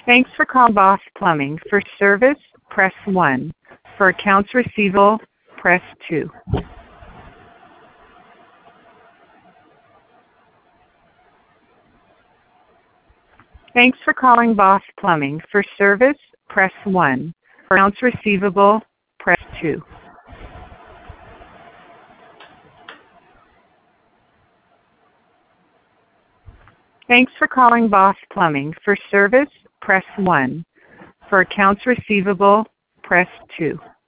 Thanks for calling Boss Plumbing. For service, press 1. For accounts receivable, press 2. Thanks for calling Boss Plumbing. For service, press 1. For accounts receivable, press 2. Thanks for calling Boss Plumbing. For service, press 1. For accounts receivable, press 2.